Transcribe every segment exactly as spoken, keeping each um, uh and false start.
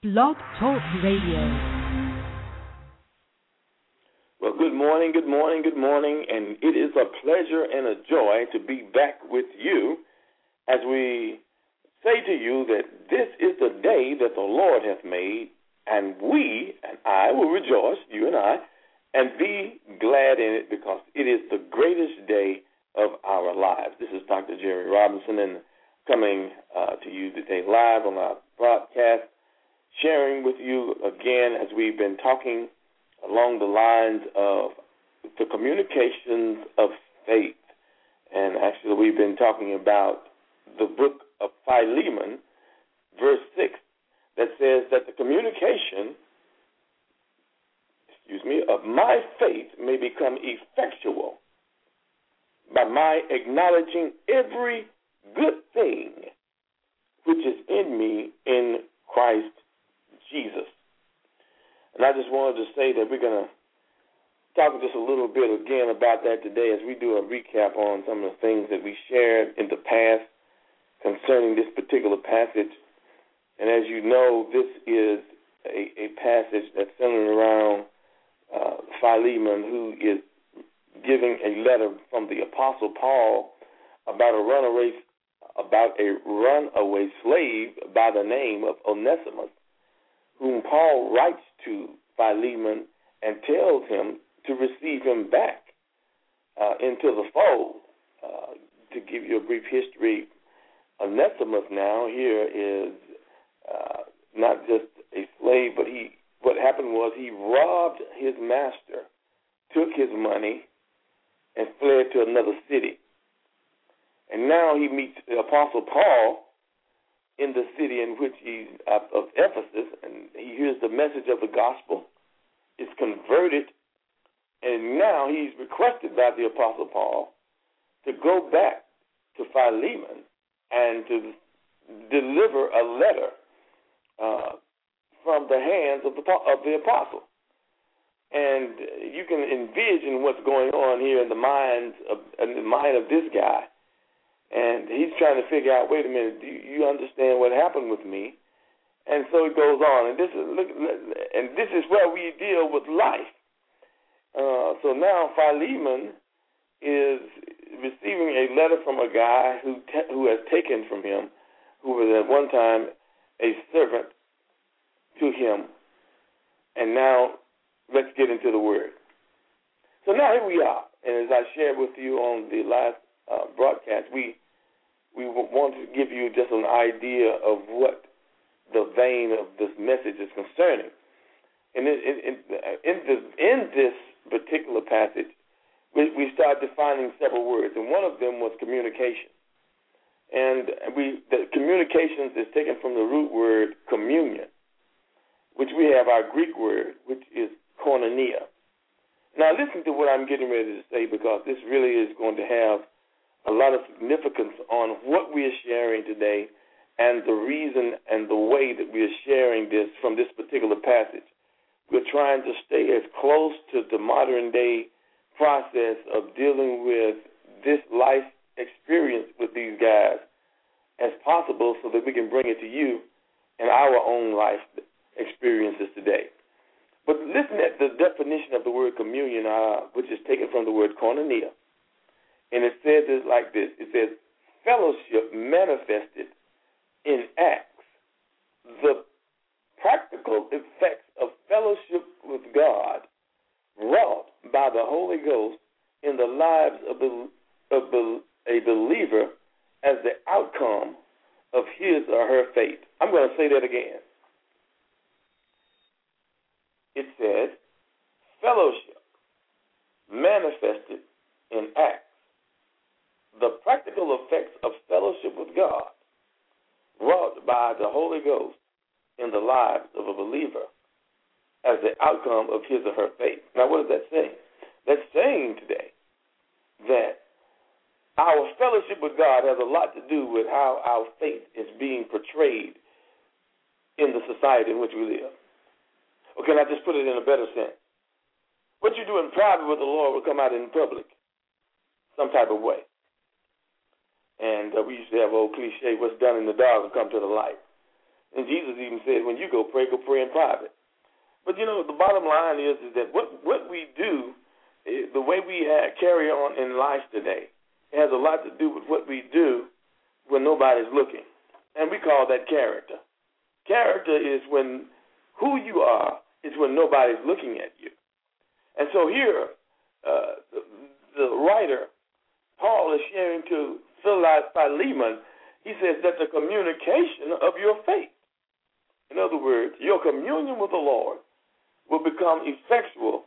Blog Talk Radio. Well, good morning, good morning, good morning, and it is a pleasure and a joy to be back with you as we say to you that this is the day that the Lord hath made, and we and I will rejoice, you and I, and be glad in it because it is the greatest day of our lives. This is Doctor Jerry Robinson, and coming uh, to you today live on our broadcast, sharing with you again as we've been talking along the lines of the communications of faith. And actually we've been talking about the book of Philemon, verse six, that says that the communication, excuse me, of my faith may become effectual by my acknowledging every good thing which is in me in Christ Jesus. And I just wanted to say that we're going to talk just a little bit again about that today as we do a recap on some of the things that we shared in the past concerning this particular passage. And as you know, this is a, a passage that's centered around uh, Philemon, who is giving a letter from the Apostle Paul about a runaway about a runaway slave by the name of Onesimus, whom Paul writes to Philemon and tells him to receive him back uh, into the fold. Uh, to give you a brief history, Onesimus now here is uh, not just a slave, but he. What happened was he robbed his master, took his money, and fled to another city. And now he meets the Apostle Paul in the city in which he's uh, of Ephesus, and he hears the message of the gospel, is converted, and now he's requested by the Apostle Paul to go back to Philemon and to deliver a letter uh, from the hands of the of the apostle. And you can envision what's going on here in the minds of in the mind of this guy. And he's trying to figure out, wait a minute, do you understand what happened with me? And so it goes on. And this is look, and this is where we deal with life. Uh, so now Philemon is receiving a letter from a guy who te- who has taken from him, who was at one time a servant to him. And now let's get into the word. So now here we are. And as I shared with you on the last uh, broadcast, we we want to give you just an idea of what the vein of this message is concerning. And in, in, in, this, in this particular passage, we, we start defining several words, and one of them was communication. And we the communications is taken from the root word communion, which we have our Greek word, which is koinonia. Now listen to what I'm getting ready to say, because this really is going to have a lot of significance on what we are sharing today and the reason and the way that we are sharing this from this particular passage. We're trying to stay as close to the modern day process of dealing with this life experience with these guys as possible so that we can bring it to you in our own life experiences today. But listen at the definition of the word communion, uh, which is taken from the word koinonia. And it says it like this. It says, fellowship manifested in acts. The practical effects of fellowship with God wrought by the Holy Ghost in the lives of, the, of the, a believer as the outcome of his or her faith. I'm going to say that again. It says, fellowship manifested in acts. The practical effects of fellowship with God wrought by the Holy Ghost in the lives of a believer as the outcome of his or her faith. Now, what is that saying? That's saying today that our fellowship with God has a lot to do with how our faith is being portrayed in the society in which we live. Or can I just put it in a better sense? What you do in private with the Lord will come out in public some type of way. And uh, we used to have old cliche, what's done in the dark will come to the light. And Jesus even said, when you go pray, go pray in private. But, you know, the bottom line is, is that what, what we do, the way we have, carry on in life today, it has a lot to do with what we do when nobody's looking. And we call that character. Character is when who you are is when nobody's looking at you. And so here, uh, the, the writer, Paul, is sharing to Philemon, he says that the communication of your faith, in other words, your communion with the Lord, will become effectual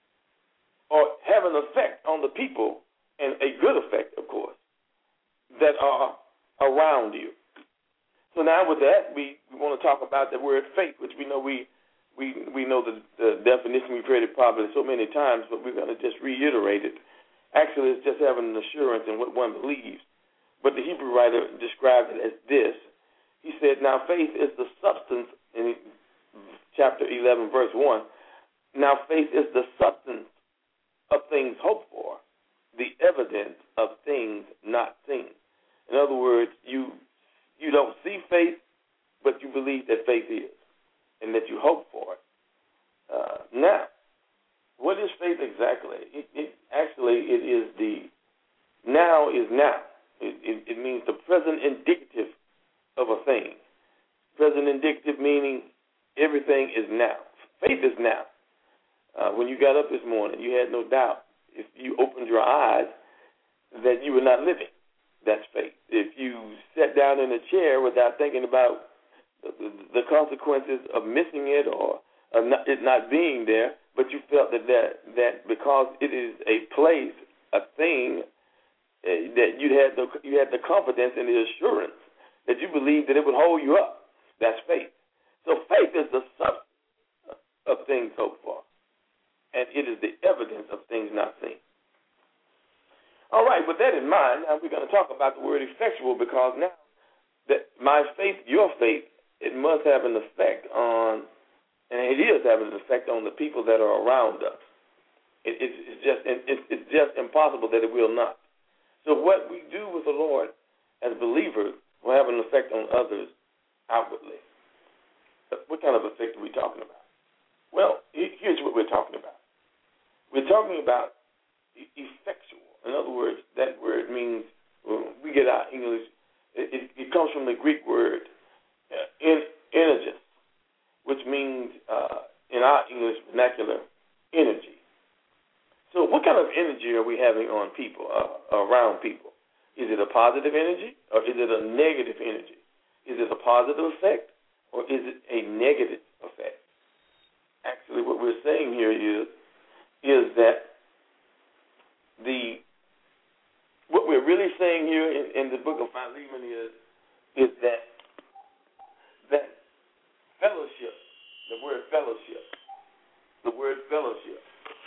or have an effect on the people, and a good effect, of course, that are around you. So now with that, we, we want to talk about the word faith, which we know we we we know the, the definition. We've heard it probably so many times, but we're going to just reiterate it. Actually, it's just having an assurance in what one believes. But the Hebrew writer described it as this. He said, now faith is the substance, in chapter eleven, verse one. Now faith is the substance of things hoped for, the evidence of things not seen. In other words, you you don't see faith, but you believe that faith is, and that you hope for it. Uh, now, what is faith exactly? It, it actually it is the now is now. It, it, it means the present indicative of a thing. Present indicative meaning everything is now. Faith is now. Uh, when you got up this morning, you had no doubt. If you opened your eyes, that you were not living. That's faith. If you sat down in a chair without thinking about the, the, the consequences of missing it or of not, it not being there, but you felt that, that that because it is a place, a thing, uh, that you had the you had the confidence and the assurance that you believed that it would hold you up. That's faith. So faith is the substance of things hoped for, and it is the evidence of things not seen. All right, with that in mind, now we're going to talk about the word effectual, because now that my faith, your faith, it must have an effect on, and it is having an effect on the people that are around us. It, it, it's just it, it's just impossible that it will not. So what we do with the Lord as believers will have an effect on others outwardly. But what kind of effect are we talking about? Well, here's what we're talking about. We're talking about effectual. In other words, that word means, well, we get our English, it, it, it comes from the Greek word uh, en, energus, which means, uh, in our English vernacular, energy. So what kind of energy are we having on people, uh, around people? Is it a positive energy, or is it a negative energy? Is it a positive effect, or is it a negative effect? Actually, what we're saying here is, is that the what we're really saying here in, in the book of Philemon is, is that that fellowship, the word fellowship, the word fellowship,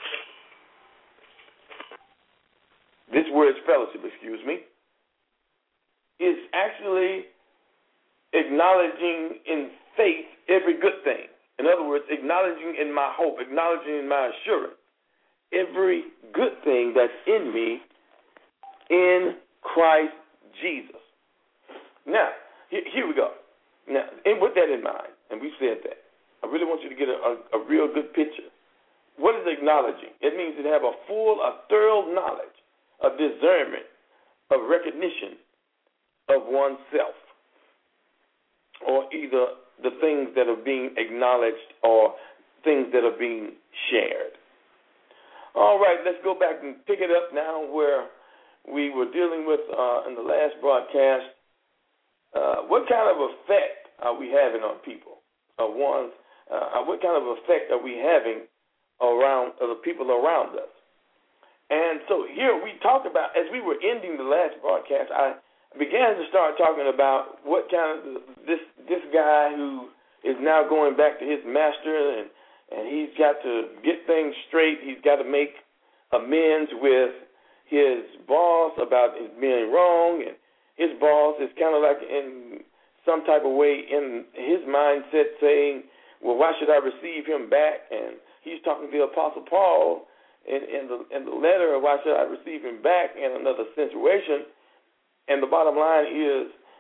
this word fellowship, excuse me, is actually acknowledging in faith every good thing. In other words, acknowledging in my hope, acknowledging in my assurance every good thing that's in me in Christ Jesus. Now, here, here we go. Now, and with that in mind, and we said that, I really want you to get a, a, a real good picture. What is acknowledging? It means to have a full, a thorough knowledge, a discernment, of recognition of oneself, or either the things that are being acknowledged or things that are being shared. All right, let's go back and pick it up now where we were dealing with uh, in the last broadcast. Uh, what kind of effect are we having on people? Uh, one, uh, what kind of effect are we having around uh, the people around us? And so here we talked about, as we were ending the last broadcast, I began to start talking about what kind of this this guy who is now going back to his master, and and he's got to get things straight. He's got to make amends with his boss about his being wrong, and his boss is kind of like in some type of way in his mindset saying, well, why should I receive him back? And he's talking to the Apostle Paul in, in, the, in the letter, why should I receive him back in another situation? And the bottom line is,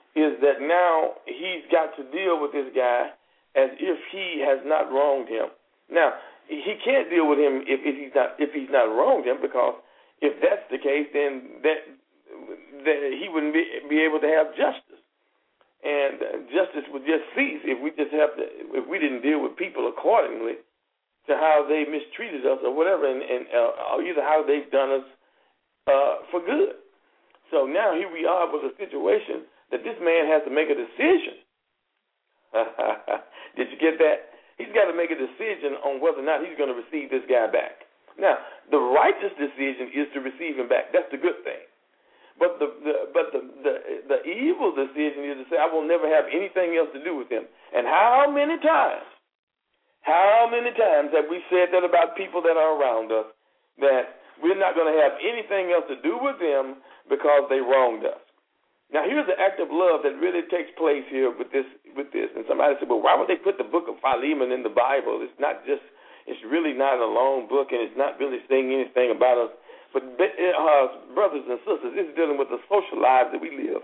is that now he's got to deal with this guy as if he has not wronged him. Now, he can't deal with him if, if he's not if he's not wronged him, because if that's the case, then that, that he wouldn't be, be able to have justice, and uh, justice would just cease if we just have to if we didn't deal with people accordingly to how they mistreated us or whatever, and, and uh, or either how they've done us uh, for good. So now here we are with a situation that this man has to make a decision. Did you get that? He's got to make a decision on whether or not he's going to receive this guy back. Now, the righteous decision is to receive him back. That's the good thing. But the, the but the, the the evil decision is to say, I will never have anything else to do with him. And how many times, how many times have we said that about people that are around us, that we're not going to have anything else to do with them because they wronged us? Now, here's the act of love that really takes place here with this. With this, and somebody said, "Well, why would they put the book of Philemon in the Bible? It's not just. It's really not a long book, and it's not really saying anything about us. But uh, brothers and sisters, this is dealing with the social lives that we live.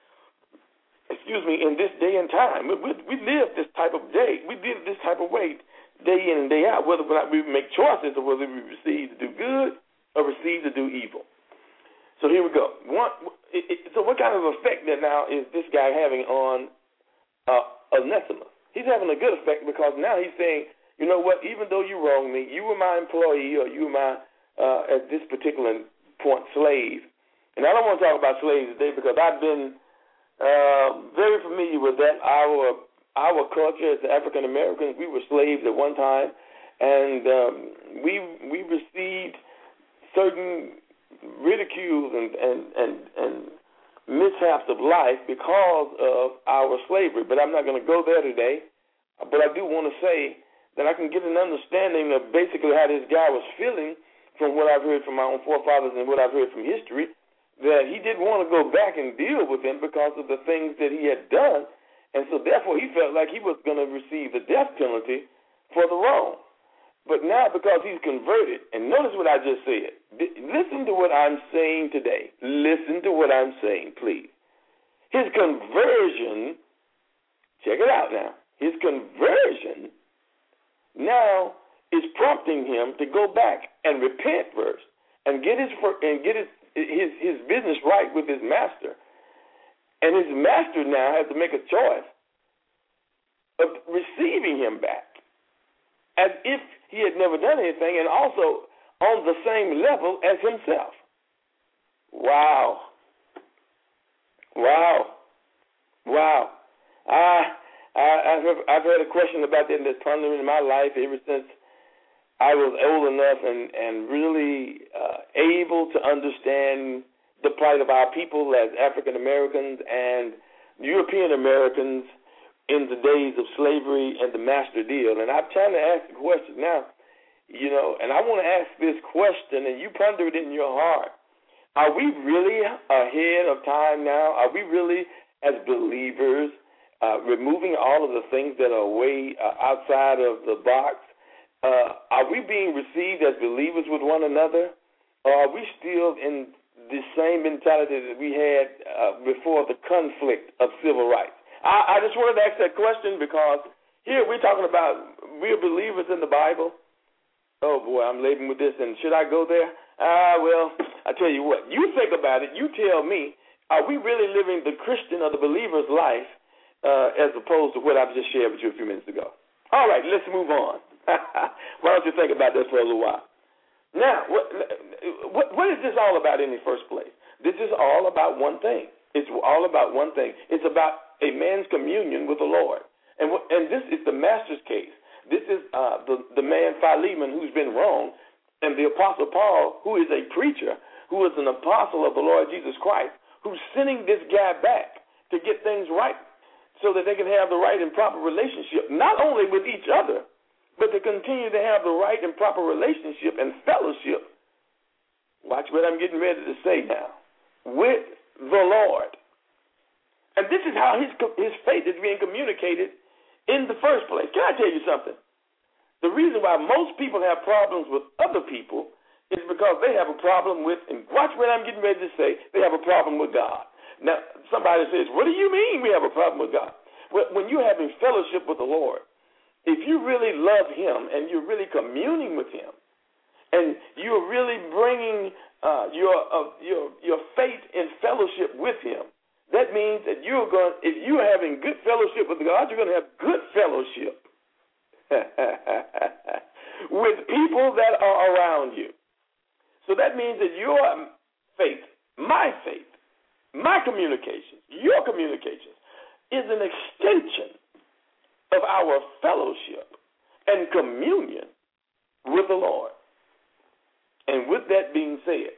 Excuse me, in this day and time, we, we, we live this type of day. We live this type of way, day in and day out. Whether or not we make choices, or whether we receive to do good or receive to do evil." So here we go. One, it, it, so what kind of effect that now is this guy having on uh, Onesimus? He's having a good effect, because now he's saying, you know what, even though you wronged me, you were my employee, or you were my, uh, at this particular point, slave. And I don't want to talk about slaves today, because I've been uh, very familiar with that. Our our culture as African Americans, we were slaves at one time, and um, we we received certain ridicules and, and, and, and mishaps of life because of our slavery. But I'm not going to go there today. But I do want to say that I can get an understanding of basically how this guy was feeling from what I've heard from my own forefathers and what I've heard from history, that he didn't want to go back and deal with him because of the things that he had done. And so therefore he felt like he was going to receive the death penalty for the wrong. But now, because he's converted, and notice what I just said. Listen to what I'm saying today. Listen to what I'm saying, please. His conversion, check it out now. His conversion now is prompting him to go back and repent first, and get his and get his his, his business right with his master. And his master now has to make a choice of receiving him back, as if he had never done anything, and also on the same level as himself. Wow. Wow. Wow. I, I, I've, I've had a question about that that's pondering in my life ever since I was old enough and, and really uh, able to understand the plight of our people as African Americans and European Americans in the days of slavery and the master deal. And I'm trying to ask the question now, you know, and I want to ask this question, and you ponder it in your heart. Are we really ahead of time now? Are we really, as believers, uh, removing all of the things that are way uh, outside of the box? Uh, are we being received as believers with one another? Or are we still in the same mentality that we had uh, before the conflict of civil rights? I, I just wanted to ask that question because here we're talking about we're believers in the Bible. Oh, boy, I'm laboring with this, and should I go there? Ah, well, I tell you what. You think about it. You tell me, are we really living the Christian or the believer's life uh, as opposed to what I've just shared with you a few minutes ago? All right, let's move on. Why don't you think about this for a little while? Now, what, what, what is this all about in the first place? This is all about one thing. It's all about one thing. It's about a man's communion with the Lord. And, and this is the master's case. This is uh, the, the man Philemon who's been wronged, and the Apostle Paul, who is a preacher, who is an apostle of the Lord Jesus Christ, who's sending this guy back to get things right so that they can have the right and proper relationship, not only with each other, but to continue to have the right and proper relationship and fellowship. Watch what I'm getting ready to say now. With the Lord. And this is how his, his faith is being communicated in the first place. Can I tell you something? The reason why most people have problems with other people is because they have a problem with, and watch what I'm getting ready to say, they have a problem with God. Now, somebody says, what do you mean we have a problem with God? Well, when you're having fellowship with the Lord, if you really love him and you're really communing with him, and you're really bringing uh, your uh, your your faith in fellowship with him, that means that you're going. If you're having good fellowship with God, you're going to have good fellowship with people that are around you. So that means that your faith, my faith, my communications, your communications, is an extension of our fellowship and communion with the Lord. And with that being said,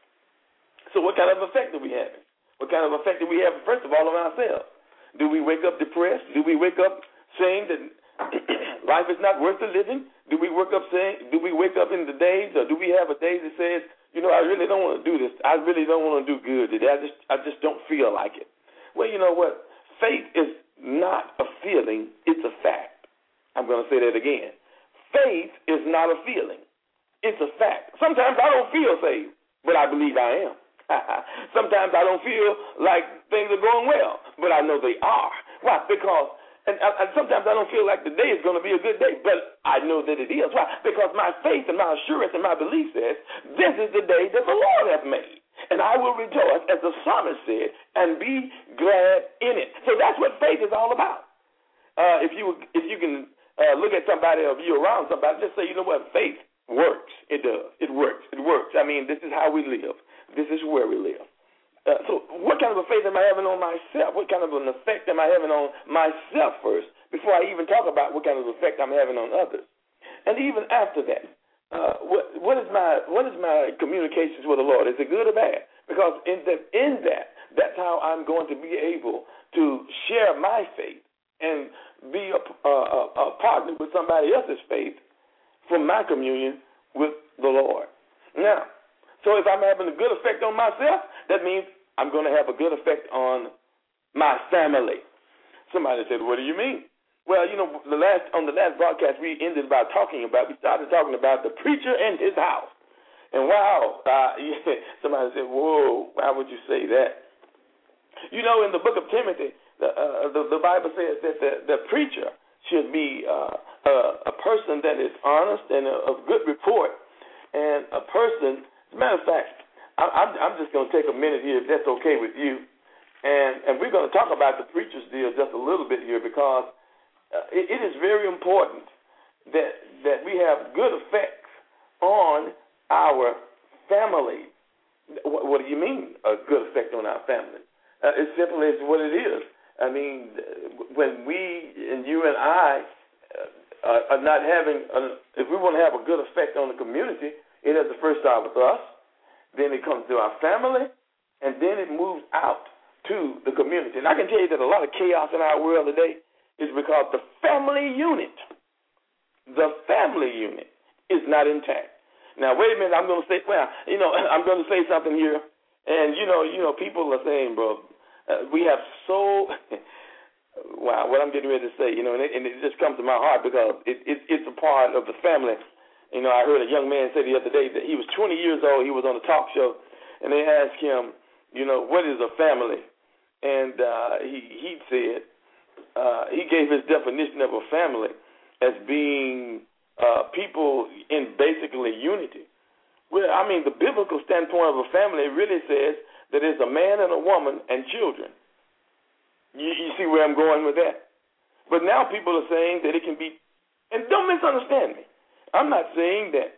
so what kind of effect are we having? What kind of effect do we have, first of all, on ourselves? Do we wake up depressed? Do we wake up saying that life is not worth the living? Do we wake up saying, do we wake up in the days, or do we have a day that says, you know, I really don't want to do this. I really don't want to do good today. I just, I just don't feel like it. Well, you know what? Faith is not a feeling. It's a fact. I'm going to say that again. Faith is not a feeling. It's a fact. Sometimes I don't feel saved, but I believe I am. Sometimes I don't feel like things are going well, but I know they are. Why? Because, and, and sometimes I don't feel like the day is going to be a good day, but I know that it is. Why? Because my faith and my assurance and my belief says, this is the day that the Lord hath made, and I will rejoice, as the psalmist said, and be glad in it. So that's what faith is all about. Uh, if you if you can uh, look at somebody or you around somebody, just say, you know what, faith works. It does. It works. It works. I mean, this is how we live. This is where we live. Uh, so what kind of a faith am I having on myself? What kind of an effect am I having on myself first before I even talk about what kind of effect I'm having on others? And even after that, uh, what, what is my what is my communications with the Lord? Is it good or bad? Because in, the, in that, that's how I'm going to be able to share my faith and be a, a, a partner with somebody else's faith from my communion with the Lord. Now, so if I'm having a good effect on myself, that means I'm going to have a good effect on my family. Somebody said, what do you mean? Well, you know, the last on the last broadcast we ended by talking about, we started talking about the preacher and his house. And wow, uh, somebody said, whoa, why would you say that? You know, in the book of Timothy, the, uh, the, the Bible says that the, the preacher should be uh, a, a person that is honest and of good report, and a person, as a matter of fact, I, I'm, I'm just going to take a minute here, if that's okay with you, and, and we're going to talk about the preacher's deal just a little bit here, because uh, it, it is very important that that we have good effects on our family. What, what do you mean, a good effect on our family? Uh, it's simple as what it is. I mean, when we and you and I uh, are not having, a, if we want to have a good effect on the community, it has to first start with us, then it comes to our family, and then it moves out to the community. And I can tell you that a lot of chaos in our world today is because the family unit, the family unit is not intact. Now, wait a minute, I'm going to say, well, you know, I'm going to say something here, and, you know, you know, people are saying, bro, Uh, we have so, wow, what I'm getting ready to say, you know, and it, and it just comes to my heart because it, it, it's a part of the family. You know, I heard a young man say the other day that he was twenty years old, he was on a talk show, and they asked him, you know, what is a family? And uh, he, he said, uh, he gave his definition of a family as being uh, people in basically unity. Well, I mean, the biblical standpoint of a family really says that it's a man and a woman and children. You, you see where I'm going with that? But now people are saying that it can be, and don't misunderstand me. I'm not saying that,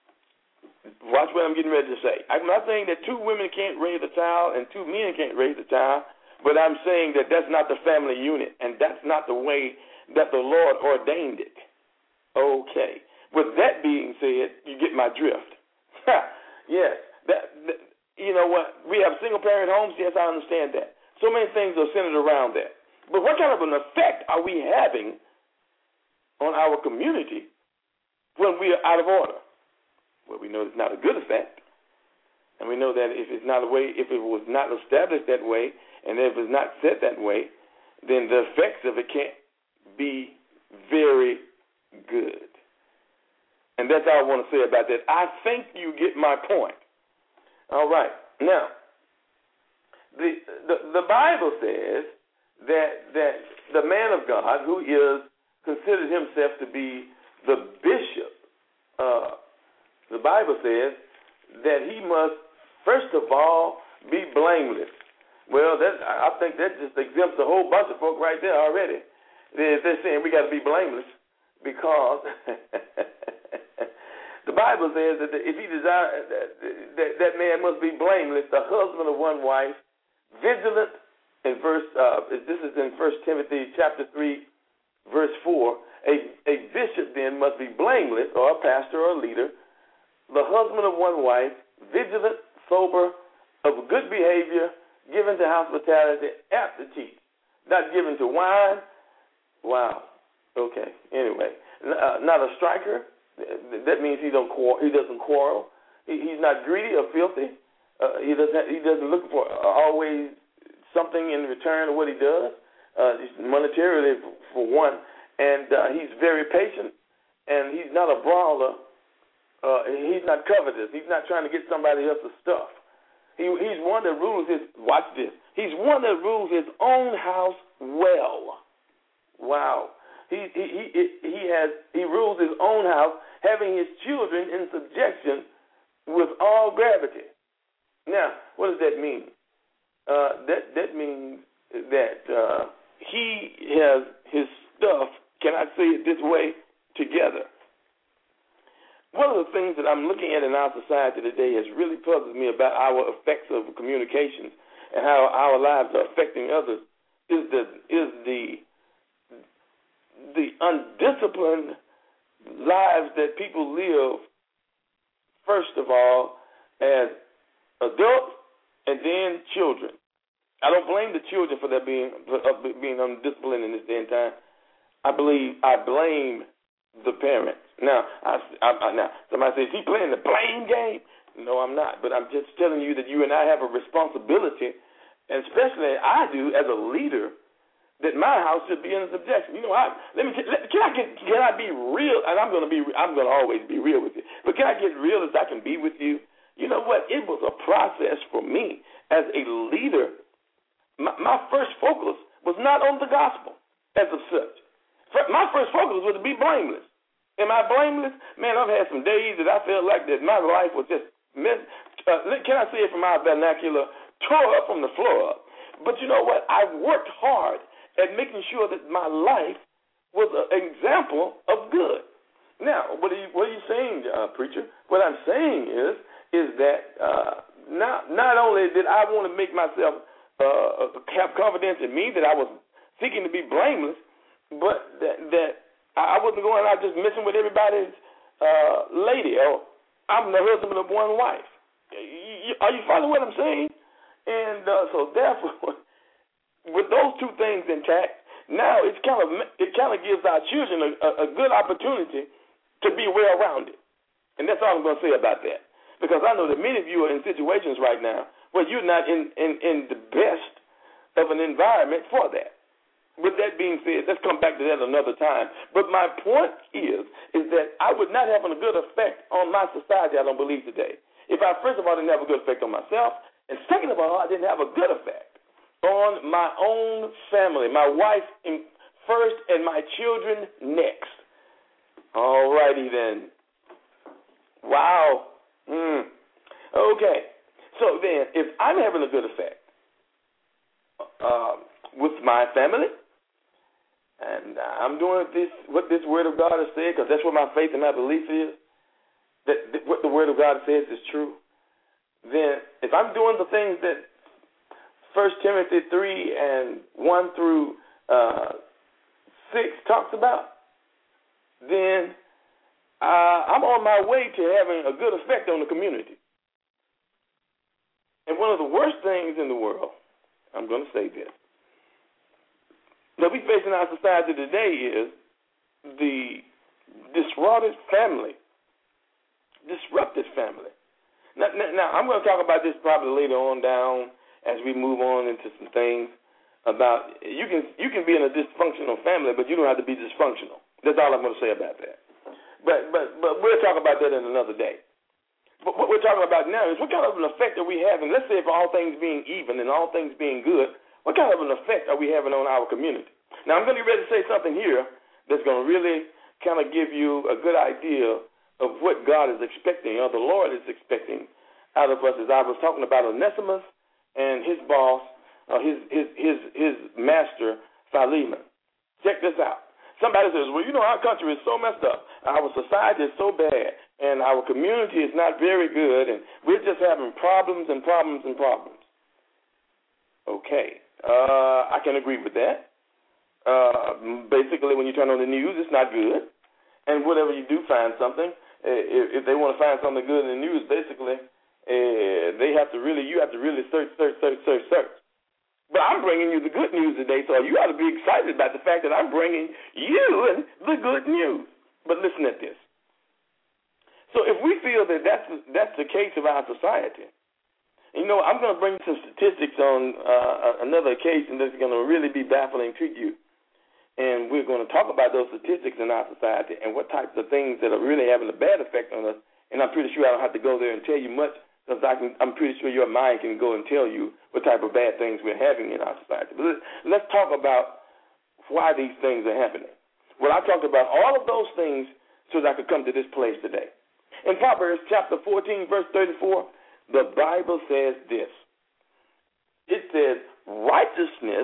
watch what I'm getting ready to say. I'm not saying that two women can't raise a child and two men can't raise a child, but I'm saying that that's not the family unit, and that's not the way that the Lord ordained it. Okay. With that being said, you get my drift. Yes, that, that you know what? We have single-parent homes. Yes, I understand that. So many things are centered around that. But what kind of an effect are we having on our community when we are out of order? Well, we know it's not a good effect. And we know that if it's not a way, if it was not established that way, and if it's not set that way, then the effects of it can't be very good. And that's all I want to say about that. I think you get my point. All right. Now, the, the the Bible says that that the man of God, who is considered himself to be the bishop, uh, the Bible says that he must first of all be blameless. Well, that I think that just exempts a whole bunch of folk right there already. They're, they're saying we got to be blameless because the Bible says that if he desires that, that that man must be blameless, the husband of one wife, vigilant. In verse, uh, this is in First Timothy chapter three, verse four. A a bishop then must be blameless, or a pastor or a leader, the husband of one wife, vigilant, sober, of good behavior, given to hospitality, apt to teach, not given to wine. Wow. Okay. Anyway, uh, not a striker. That means he don't quarrel. He doesn't quarrel. He, he's not greedy or filthy. Uh, he doesn't. He doesn't look for always something in return of what he does, uh, monetarily for, for one. And uh, he's very patient, and he's not a brawler. Uh, he's not covetous. He's not trying to get somebody else's stuff. He, he's one that rules his. Watch this. He's one that rules his own house well. Wow. He he he he has he rules his own house, having his children in subjection with all gravity. Now, what does that mean? Uh, that that means that uh, he has his stuff. Can I say it this way? Together. One of the things that I'm looking at in our society today has really puzzled me about our effects of communications and how our lives are affecting others is the is the the undisciplined lives that people live. First of all, as adults and then children. I don't blame the children for their being for being undisciplined in this day and time. I believe I blame the parents. Now, I, I, I, now somebody says, is he playing the blame game? No, I'm not. But I'm just telling you that you and I have a responsibility, and especially I do as a leader, that my house should be in subjection. You know, I let me let, can I get can I be real? And I'm going to be I'm going to always be real with you. But can I get real as I can be with you? You know what? It was a process for me as a leader. My, my first focus was not on the gospel as of such. My first focus was to be blameless. Am I blameless? Man, I've had some days that I felt like that my life was just mess. Uh, can I say it from our vernacular? Tore up from the floor up. But you know what? I worked hard at making sure that my life was an example of good. Now, what are you, what are you saying, uh, preacher? What I'm saying is, is that uh, not not only did I want to make myself uh, have confidence in me that I was seeking to be blameless, but that, that I wasn't going out just messing with everybody's uh, lady. Or I'm the husband of one wife. Are you following what I'm saying? And uh, so therefore, with those two things intact, now it's kind of it kind of gives our children a, a good opportunity to be well-rounded. And that's all I'm going to say about that. Because I know that many of you are in situations right now where you're not in, in, in the best of an environment for that. With that being said, let's come back to that another time. But my point is, is that I would not have a good effect on my society, I don't believe, today. If I, first of all, didn't have a good effect on myself, and second of all, I didn't have a good effect on my own family, my wife in first and my children next. All righty then. Wow. Mm. Okay. So then, if I'm having a good effect uh, with my family, and I'm doing this, what this Word of God has said, because that's what my faith and my belief is, that, that what the Word of God says is true, then if I'm doing the things that First Timothy three and one through uh, six talks about, then uh, I'm on my way to having a good effect on the community. And one of the worst things in the world, I'm going to say this, that we face in our society today is the disrupted family. Disrupted family. Now, now, now, I'm going to talk about this probably later on down as we move on into some things about you can you can be in a dysfunctional family, but you don't have to be dysfunctional. That's all I'm going to say about that. But but but we'll talk about that in another day. But what we're talking about now is what kind of an effect are we having? Let's say for all things being even and all things being good, what kind of an effect are we having on our community? Now, I'm going to be ready to say something here that's going to really kind of give you a good idea of what God is expecting or the Lord is expecting out of us. As I was talking about Onesimus and his boss, uh, his, his, his, his master, Philemon. Check this out. Somebody says, well, you know, our country is so messed up. Our society is so bad, and our community is not very good, and we're just having problems and problems and problems. Okay. Uh, I can agree with that. Uh, basically, when you turn on the news, it's not good. And whatever you do find something, if, if they want to find something good in the news, basically, uh, they have to really, you have to really search, search, search, search, search. But I'm bringing you the good news today, so you ought to be excited about the fact that I'm bringing you the good news. But listen at this. So if we feel that that's, that's the case of our society, you know, I'm going to bring some statistics on uh, another occasion that's going to really be baffling to you. And we're going to talk about those statistics in our society and what types of things that are really having a bad effect on us. And I'm pretty sure I don't have to go there and tell you much, because I can, I'm pretty sure your mind can go and tell you what type of bad things we're having in our society. But let's, let's talk about why these things are happening. Well, I talked about all of those things so that I could come to this place today. In Proverbs chapter fourteen, verse thirty-four, the Bible says this. It says, righteousness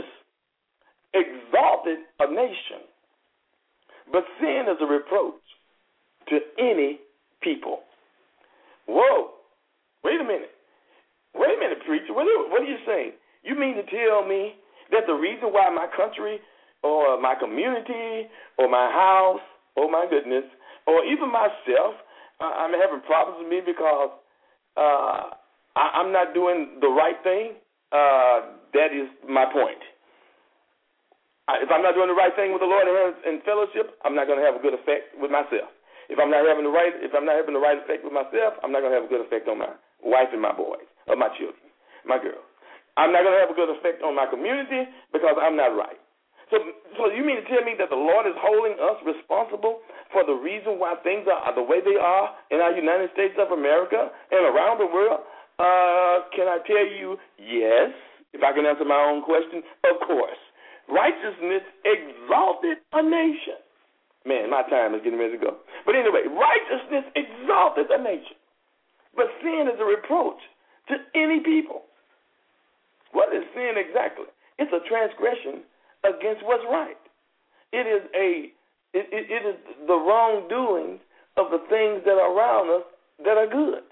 exalted a nation, but sin is a reproach to any people. Whoa. Wait a minute. Wait a minute, preacher. What are, what are you saying? You mean to tell me that the reason why my country or my community or my house, oh my goodness, or even myself, uh, I'm having problems with me because uh, I, I'm not doing the right thing? Uh, that is my point. I, if I'm not doing the right thing with the Lord and fellowship, I'm not going to have a good effect with myself. If I'm not having the right, if I'm not having the right effect with myself, I'm not going to have a good effect on my wife and my boys, or my children, my girls. I'm not going to have a good effect on my community because I'm not right. So, so you mean to tell me that the Lord is holding us responsible for the reason why things are the way they are in our United States of America and around the world? Uh, can I tell you, yes, if I can answer my own question, of course. Righteousness exalted a nation. Man, my time is getting ready to go. But anyway, righteousness exalted a nation. But sin is a reproach to any people. What is sin exactly? It's a transgression against what's right. It is a it, it, it is the wrongdoing of the things that are around us that are good.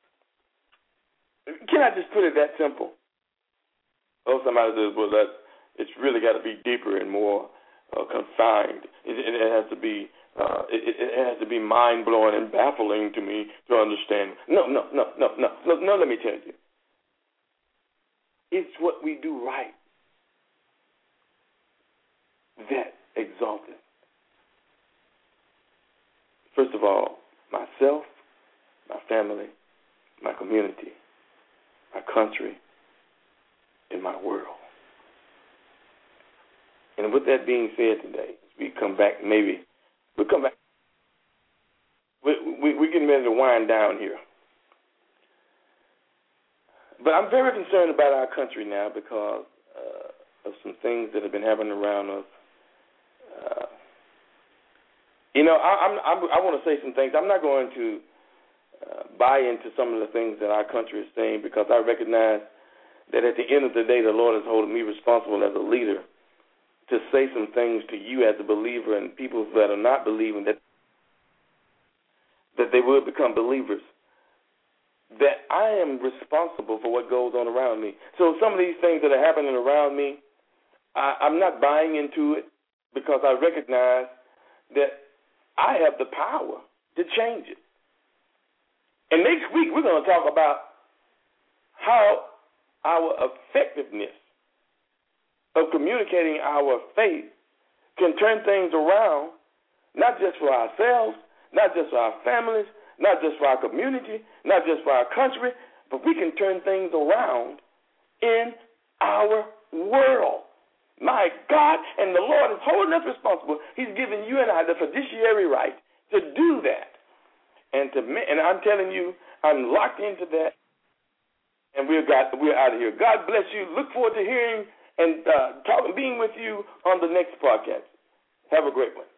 Can I just put it that simple? Oh, somebody says, well, that it's really got to be deeper and more uh, confined. It, it has to be uh, it, it has to be mind blowing and baffling to me to understand. No, no, no, no, no, no, no. Let me tell you, it's what we do right that exalted. First of all, myself, my family, my community, my country, and my world. And with that being said today, we come back, maybe, we'll come back. We, we, we're getting ready to wind down here. But I'm very concerned about our country now because uh, of some things that have been happening around us. Uh, you know, I, I'm, I'm, I want to say some things. I'm not going to uh, buy into some of the things that our country is saying because I recognize that at the end of the day, the Lord is holding me responsible as a leader to say some things to you as a believer and people that are not believing that that they will become believers, that I am responsible for what goes on around me. So some of these things that are happening around me, I, I'm not buying into it because I recognize that I have the power to change it. And next week we're going to talk about how our effectiveness of communicating our faith can turn things around, not just for ourselves, not just for our families, not just for our community, not just for our country, but we can turn things around in our world. My God, and the Lord is holding us responsible. He's given you and I the fiduciary right to do that. and to and I'm telling you, I'm locked into that, and we're got we're out of here. God bless you. Look forward to hearing and uh, talking, being with you on the next podcast. Have a great one.